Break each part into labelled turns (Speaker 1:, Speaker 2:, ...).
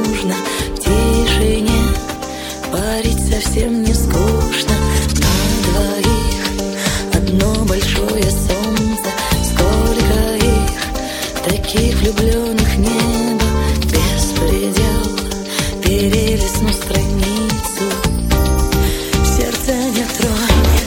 Speaker 1: нужно. В тишине парить совсем не скучно. На двоих одно большое солнце. Сколько их, таких влюбленных, небо беспредел. Перелистну страницу, сердце не тронет.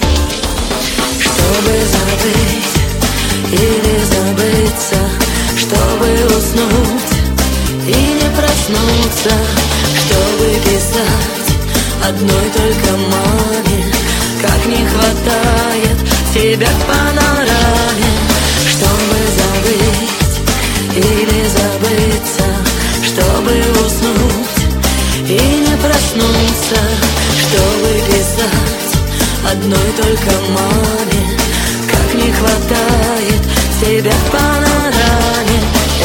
Speaker 1: Чтобы забыть или забыться, чтобы уснуть и не проснуться, чтобы писать одной только маме, как не хватает тебя в панораме. Чтобы забыть или забыться, чтобы уснуть и не проснуться, чтобы писать одной только маме, как не хватает тебя в панораме.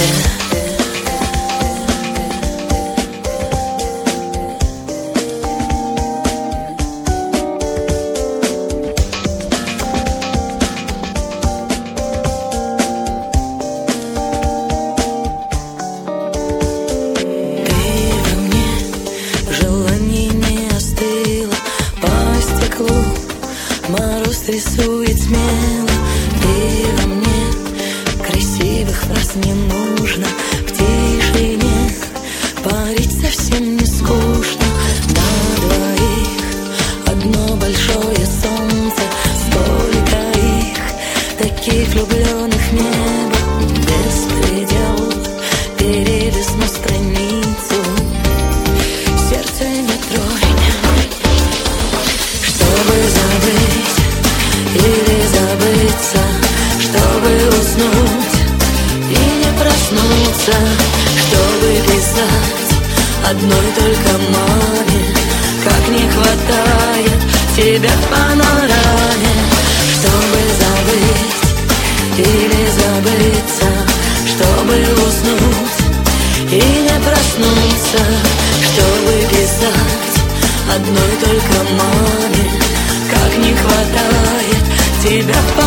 Speaker 1: Мороз рисует смело, ты во мне. Красивых фраз не нужно. В тишине парить совсем не скучно. На двоих одно большое солнце. Сколько их, таких влюбленных, небо беспредел. Перелистну страницу, сердце не тронет. Чтобы забыть или забыться, чтобы уснуть и не проснуться, чтобы писать одной только маме, как не хватает тебя в панораме. Чтобы забыть или забыться, чтобы уснуть и не проснуться, чтобы писать одной только маме, как не хватает тебя в